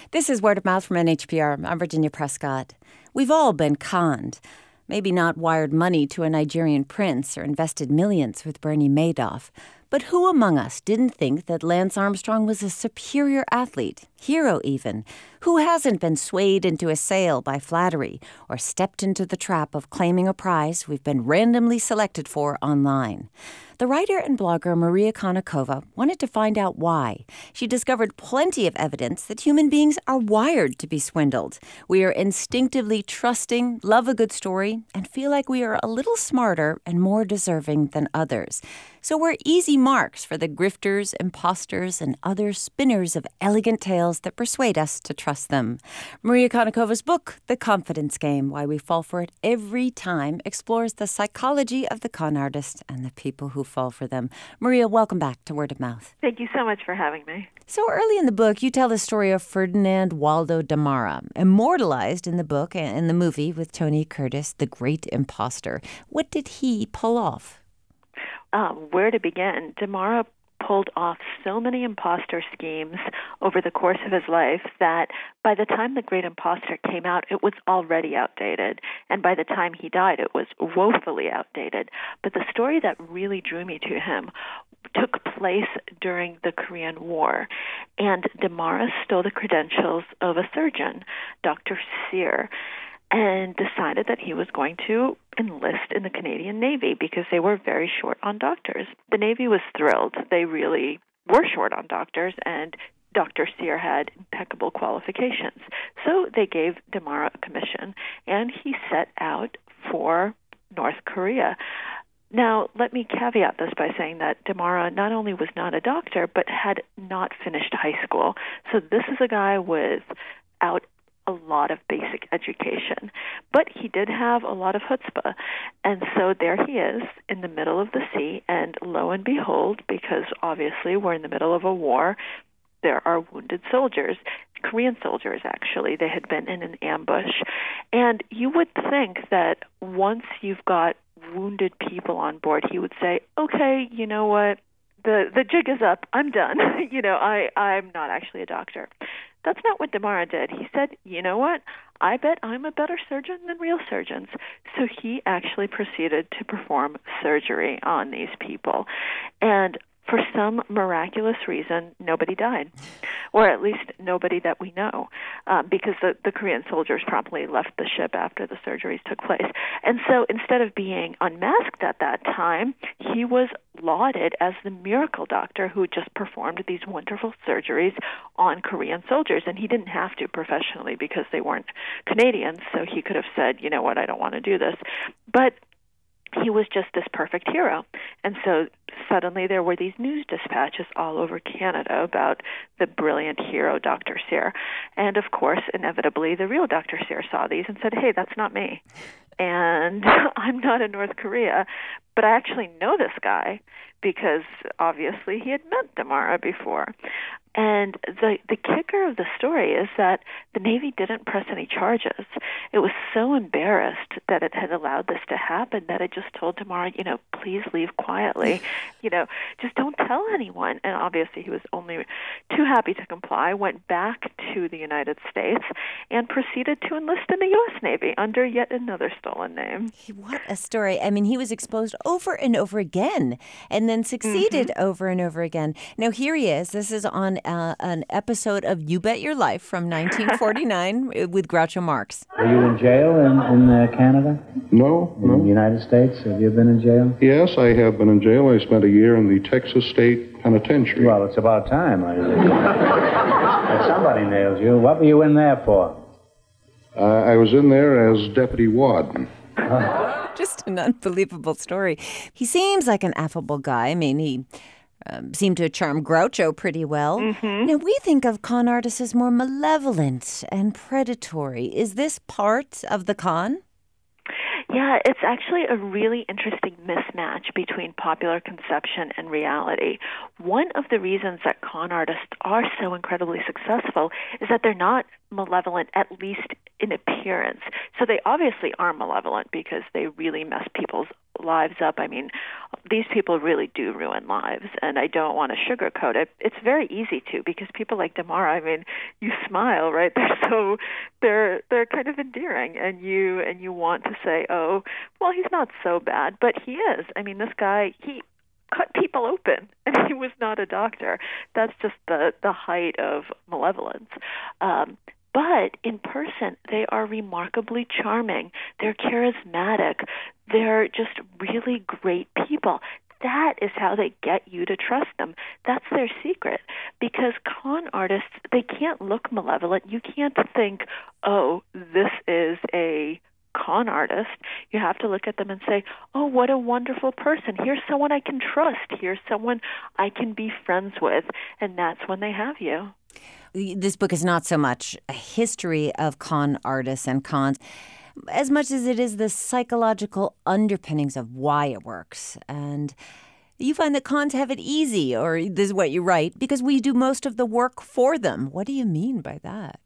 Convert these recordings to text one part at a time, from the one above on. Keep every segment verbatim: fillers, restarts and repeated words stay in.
This is Word of Mouth from N H P R. I'm Virginia Prescott. We've all been conned. Maybe not wired money to a Nigerian prince or invested millions with Bernie Madoff. But who among us didn't think that Lance Armstrong was a superior athlete, hero even? Who hasn't been swayed into a sale by flattery or stepped into the trap of claiming a prize we've been randomly selected for online? The writer and blogger Maria Konnikova wanted to find out why. She discovered plenty of evidence that human beings are wired to be swindled. We are instinctively trusting, love a good story, and feel like we are a little smarter and more deserving than others. So we're easy marks for the grifters, imposters, and other spinners of elegant tales that persuade us to trust them. Maria Konnikova's book, The Confidence Game, Why We Fall for It Every Time, explores the psychology of the con artist and the people who fall for them. Maria, welcome back to Word of Mouth. Thank you so much for having me. So early in the book, you tell the story of Ferdinand Waldo Damara, immortalized in the book and the movie with Tony Curtis, The Great Imposter. What did he pull off? Uh, where to begin? Damara pulled off so many imposter schemes over the course of his life that by the time The Great Imposter came out, it was already outdated. And by the time he died, it was woefully outdated. But the story that really drew me to him took place during the Korean War. And Damara stole the credentials of a surgeon, Doctor Cyr, and decided that he was going to enlist in the Canadian Navy because they were very short on doctors. The Navy was thrilled. They really were short on doctors, and Doctor Cyr had impeccable qualifications. So they gave Damara a commission, and he set out for North Korea. Now, let me caveat this by saying that Damara not only was not a doctor, but had not finished high school. So this is a guy without a lot of basic education. But he did have a lot of chutzpah. And so there he is in the middle of the sea, and lo and behold, because obviously we're in the middle of a war, there are wounded soldiers, Korean soldiers actually. They had been in an ambush. And you would think that once you've got wounded people on board, he would say, okay, you know what, the the jig is up, I'm done. you know, I, I'm not actually a doctor. That's not what Damara did. He said, you know what, I bet I'm a better surgeon than real surgeons. So he actually proceeded to perform surgery on these people. And for some miraculous reason, nobody died, or at least nobody that we know, um, because the, the Korean soldiers promptly left the ship after the surgeries took place. And so instead of being unmasked at that time, he was lauded as the miracle doctor who just performed these wonderful surgeries on Korean soldiers. And he didn't have to professionally because they weren't Canadians, so he could have said, you know what, I don't want to do this. But he was just this perfect hero. And so suddenly there were these news dispatches all over Canada about the brilliant hero, Doctor Cyr. And of course, inevitably, the real Doctor Cyr saw these and said, hey, that's not me. And I'm not in North Korea, but I actually know this guy because obviously he had met Damara before. And the the kicker of the story is that the Navy didn't press any charges. It was so embarrassed that it had allowed this to happen that it just told Damara, you know, please leave quietly. You know, just don't tell anyone. And obviously he was only too happy to comply, went back to the United States, and proceeded to enlist in the U S Navy under yet another stolen name. What a story. I mean, he was exposed over and over again and then succeeded mm-hmm. over and over again. Now, here he is. This is on Uh, an episode of You Bet Your Life from nineteen forty-nine with Groucho Marx. Were you in jail in, in uh, Canada? No, in no. the United States? Have you been in jail? Yes, I have been in jail. I spent a year in the Texas State Penitentiary. Well, it's about time. I, that somebody nails you. What were you in there for? Uh, I was in there as deputy warden. Just an unbelievable story. He seems like an affable guy. I mean, he... Um, seemed to charm Groucho pretty well. Mm-hmm. Now, we think of con artists as more malevolent and predatory. Is this part of the con? Yeah, it's actually a really interesting mismatch between popular conception and reality. One of the reasons that con artists are so incredibly successful is that they're not malevolent, at least in appearance. So they obviously are malevolent because they really mess people's lives up. I mean, these people really do ruin lives, and I don't want to sugarcoat it. It's very easy to, because people like DeMar, I mean, you smile, right? They're so they're they're kind of endearing, and you and you want to say, oh, well, he's not so bad, but he is. I mean, this guy, he cut people open, and he was not a doctor. That's just the the height of malevolence. Um, But in person, they are remarkably charming. They're charismatic. They're just really great people. That is how they get you to trust them. That's their secret. Because con artists, they can't look malevolent. You can't think, oh, this is a con artist. You have to look at them and say, oh, what a wonderful person. Here's someone I can trust. Here's someone I can be friends with. And that's when they have you. This book is not so much a history of con artists and cons, as much as it is the psychological underpinnings of why it works. And you find that cons have it easy, or this is what you write, because we do most of the work for them. What do you mean by that?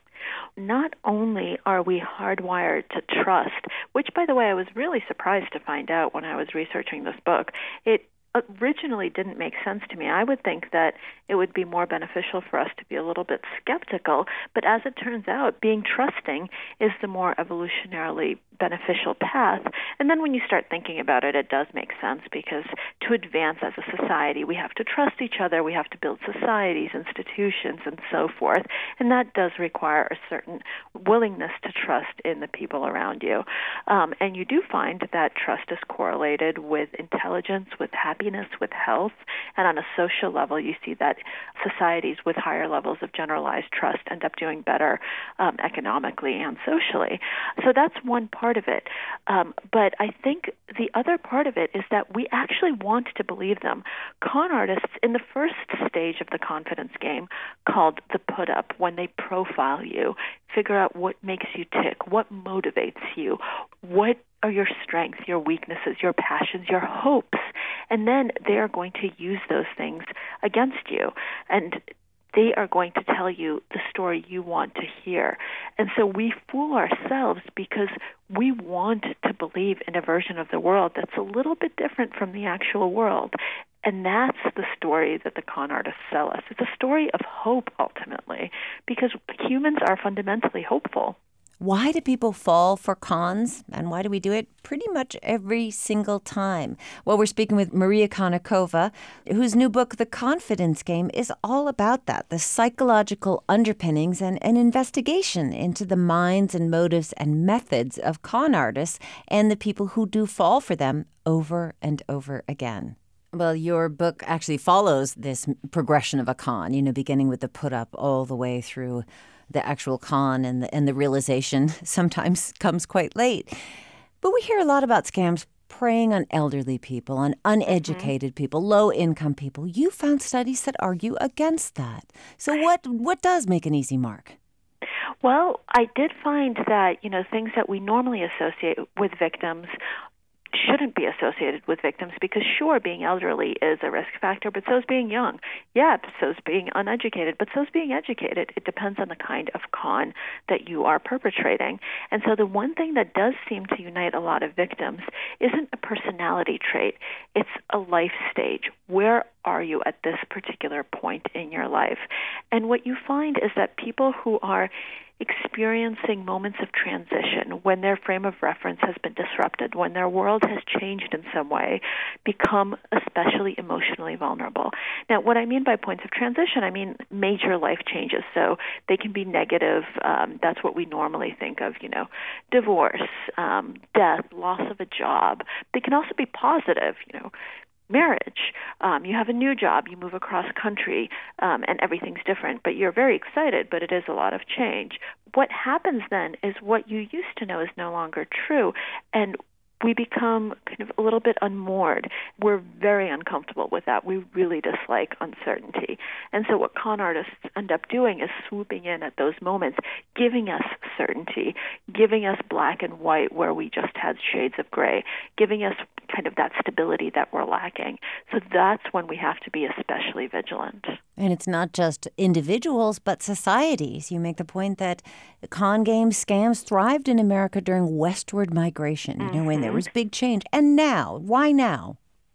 Not only are we hardwired to trust, which, by the way, I was really surprised to find out when I was researching this book. It originally didn't make sense to me. I would think that it would be more beneficial for us to be a little bit skeptical, but as it turns out, being trusting is the more evolutionarily beneficial path. And then when you start thinking about it, it does make sense, because to advance as a society, we have to trust each other, we have to build societies, institutions, and so forth, and that does require a certain willingness to trust in the people around you. Um, and you do find that trust is correlated with intelligence, with happiness, with health, and on a social level, you see that societies with higher levels of generalized trust end up doing better um, economically and socially. So that's one part of it. Um, but I think the other part of it is that we actually want to believe them. Con artists, in the first stage of the confidence game, called the put-up, when they profile you, figure out what makes you tick, what motivates you, what are your strengths, your weaknesses, your passions, your hopes, and then they are going to use those things against you. And they are going to tell you the story you want to hear. And so we fool ourselves because we want to believe in a version of the world that's a little bit different from the actual world. And that's the story that the con artists sell us. It's a story of hope, ultimately, because humans are fundamentally hopeful. Why do people fall for cons, and why do we do it pretty much every single time? Well, we're speaking with Maria Konnikova, whose new book, The Confidence Game, is all about that, the psychological underpinnings and an investigation into the minds and motives and methods of con artists and the people who do fall for them over and over again. Well, your book actually follows this progression of a con, you know, beginning with the put-up all the way through the actual con, and the, and the realization sometimes comes quite late. But we hear a lot about scams preying on elderly people, on uneducated mm-hmm. people, low-income people. You found studies that argue against that. So what what does make an easy mark? Well, I did find that, you know, things that we normally associate with victims shouldn't be associated with victims, because sure, being elderly is a risk factor, but so is being young. Yeah, so is being uneducated, but so is being educated. It depends on the kind of con that you are perpetrating. And so the one thing that does seem to unite a lot of victims isn't a personality trait. It's a life stage. Where are you at this particular point in your life? And what you find is that people who are experiencing moments of transition, when their frame of reference has been disrupted, when their world has changed in some way, become especially emotionally vulnerable. Now, what I mean by points of transition, I mean major life changes. So they can be negative. Um, that's what we normally think of, you know, divorce, um, death, loss of a job. They can also be positive, you know, marriage. Um, you have a new job, you move across country, um, and everything's different, but you're very excited, but it is a lot of change. What happens then is what you used to know is no longer true, and we become kind of a little bit unmoored. We're very uncomfortable with that. We really dislike uncertainty. And so what con artists end up doing is swooping in at those moments, giving us certainty, giving us black and white where we just had shades of gray, giving us kind of that stability that we're lacking. So that's when we have to be especially vigilant. And it's not just individuals, but societies. You make the point that con games, scams thrived in America during westward migration, you know, mm-hmm. when there was big change. And now, why now?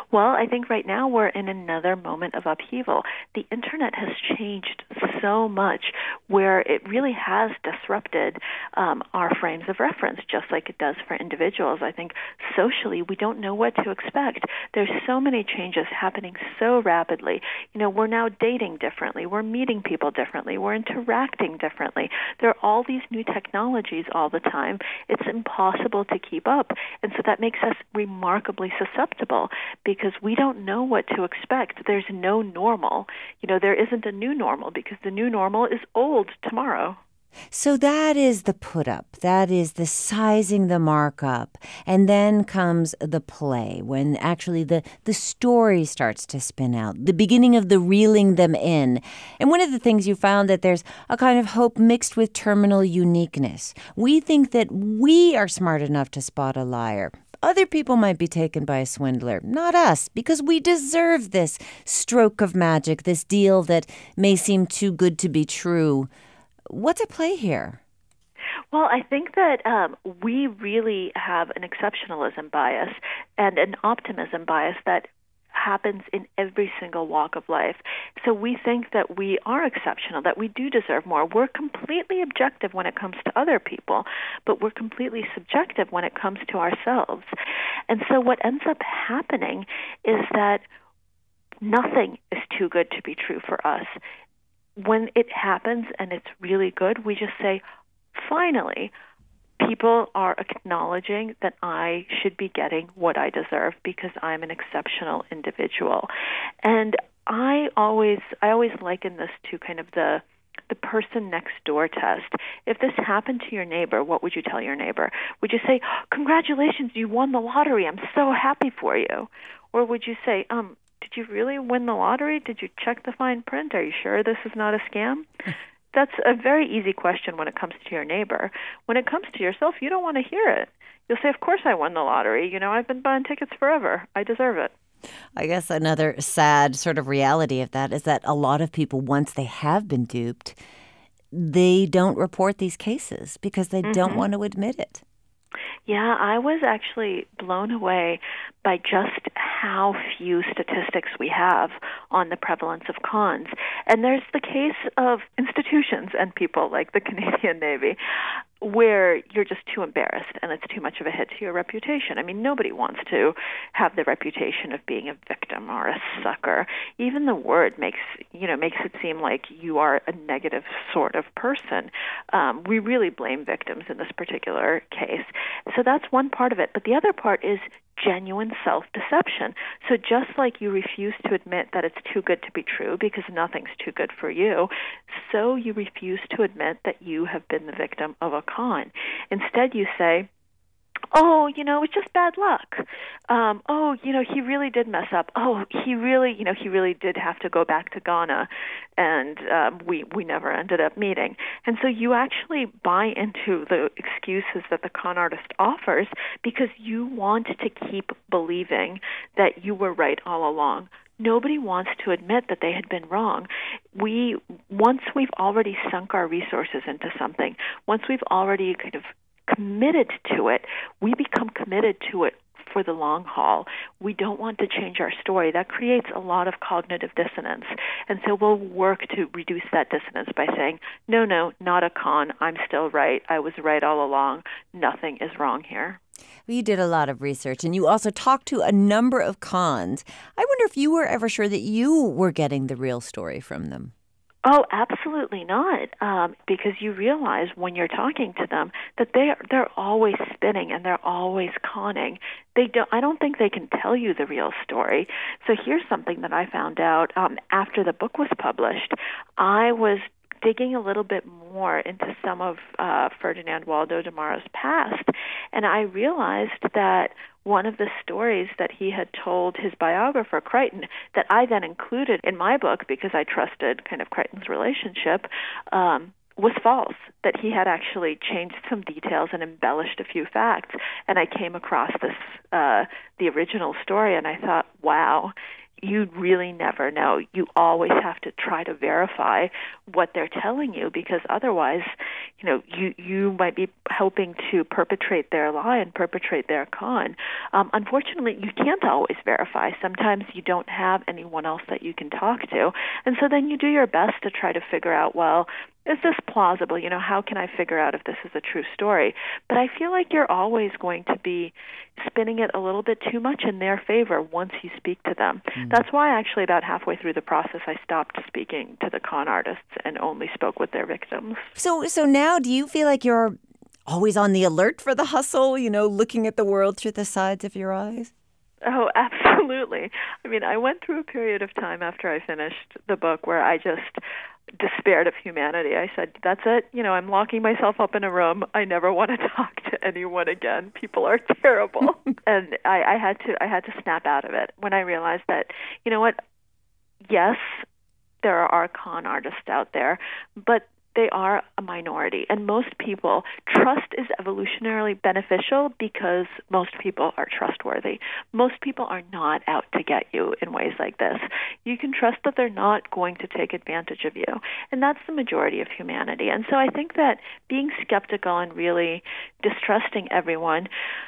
Well, I think right now we're in another moment of upheaval. The internet has changed so much where it really has disrupted um, our frames of reference, just like it does for individuals. I think socially we don't know what to expect. There's so many changes happening so rapidly. You know, we're now dating differently. We're meeting people differently. We're interacting differently. There are all these new technologies all the time. It's impossible to keep up. And so that makes us remarkably susceptible because we don't know what to expect. There's no normal. You know, there isn't a new normal because the new normal is old tomorrow. So that is the put up. That is the sizing the markup. And then comes the play when actually the, the story starts to spin out, the beginning of the reeling them in. And one of the things you found that there's a kind of hope mixed with terminal uniqueness. We think that we are smart enough to spot a liar. Other people might be taken by a swindler, not us, because we deserve this stroke of magic, this deal that may seem too good to be true. What's at play here? Well, I think that um, we really have an exceptionalism bias and an optimism bias that happens in every single walk of life. So we think that we are exceptional, that we do deserve more. We're completely objective when it comes to other people, but we're completely subjective when it comes to ourselves. And so what ends up happening is that nothing is too good to be true for us. When it happens and it's really good, we just say, finally, people are acknowledging that I should be getting what I deserve because I'm an exceptional individual. And I always I always liken this to kind of the the person next door test. If this happened to your neighbor, what would you tell your neighbor? Would you say, congratulations, you won the lottery, I'm so happy for you? Or would you say, um, did you really win the lottery? Did you check the fine print? Are you sure this is not a scam? That's a very easy question when it comes to your neighbor. When it comes to yourself, you don't want to hear it. You'll say, of course I won the lottery. You know, I've been buying tickets forever. I deserve it. I guess another sad sort of reality of that is that a lot of people, once they have been duped, they don't report these cases because they mm-hmm. don't want to admit it. Yeah, I was actually blown away by just how few statistics we have on the prevalence of cons. And there's the case of institutions and people like the Canadian Navy where you're just too embarrassed and it's too much of a hit to your reputation. I mean, nobody wants to have the reputation of being a victim or a sucker. Even the word makes, you know, makes it seem like you are a negative sort of person. Um, we really blame victims in this particular case. So that's one part of it. But the other part is genuine self-deception. So just like you refuse to admit that it's too good to be true because nothing's too good for you, so you refuse to admit that you have been the victim of a con. Instead, you say, oh, you know, it's just bad luck. Um, oh, you know, he really did mess up. Oh, he really, you know, he really did have to go back to Ghana, and um, we we never ended up meeting. And so you actually buy into the excuses that the con artist offers because you want to keep believing that you were right all along. Nobody wants to admit that they had been wrong. We once we've already sunk our resources into something, once we've already kind of committed to it, we become committed to it for the long haul. We don't want to change our story. That creates a lot of cognitive dissonance. And so we'll work to reduce that dissonance by saying, no, no, not a con. I'm still right. I was right all along. Nothing is wrong here. Well, you did a lot of research, and you also talked to a number of cons. I wonder if you were ever sure that you were getting the real story from them. Oh, absolutely not, um, because you realize when you're talking to them that they're, they're always spinning and they're always conning. They don't, I don't think they can tell you the real story. So here's something that I found out um, after the book was published. I was digging a little bit more into some of uh, Ferdinand Waldo de Mara's past, and I realized that one of the stories that he had told his biographer, Crichton, that I then included in my book because I trusted kind of Crichton's relationship, um, was false, that he had actually changed some details and embellished a few facts. And I came across this, uh, the original story, and I thought, wow, you really never know. You always have to try to verify what they're telling you because otherwise you know, you, you might be helping to perpetrate their lie and perpetrate their con. Um, unfortunately, you can't always verify. Sometimes you don't have anyone else that you can talk to. And so then you do your best to try to figure out, well, is this plausible? You know, how can I figure out if this is a true story? But I feel like you're always going to be spinning it a little bit too much in their favor once you speak to them. Mm-hmm. That's why actually about halfway through the process I stopped speaking to the con artists and only spoke with their victims. So, so now do you feel like you're always on the alert for the hustle, you know, looking at the world through the sides of your eyes? Oh, absolutely. I mean, I went through a period of time after I finished the book where I just despaired of humanity. I said, that's it. You know, I'm locking myself up in a room. I never want to talk to anyone again. People are terrible. and I, I had to I had to snap out of it when I realized that, you know what, yes, there are con artists out there, but they are a minority. And most people, trust is evolutionarily beneficial because most people are trustworthy. Most people are not out to get you in ways like this. You can trust that they're not going to take advantage of you. And that's the majority of humanity. And so I think that being skeptical and really distrusting everyone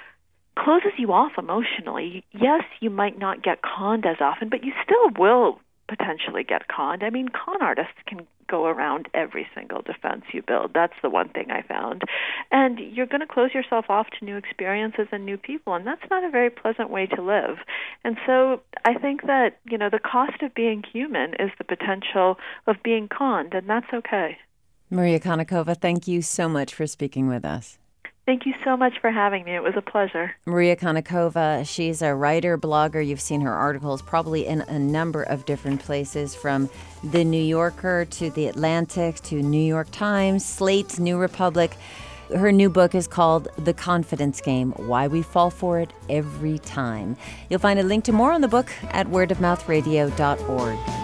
closes you off emotionally. Yes, you might not get conned as often, but you still will potentially get conned. I mean, con artists can go around every single defense you build. That's the one thing I found. And you're going to close yourself off to new experiences and new people, and that's not a very pleasant way to live. And so I think that, you know, the cost of being human is the potential of being conned, and that's okay. Maria Konnikova, thank you so much for speaking with us. Thank you so much for having me. It was a pleasure. Maria Konnikova, she's a writer, blogger. You've seen her articles probably in a number of different places, from The New Yorker to The Atlantic to New York Times, Slate, New Republic. Her new book is called The Confidence Game, Why We Fall for It Every Time. You'll find a link to more on the book at word of mouth radio dot org.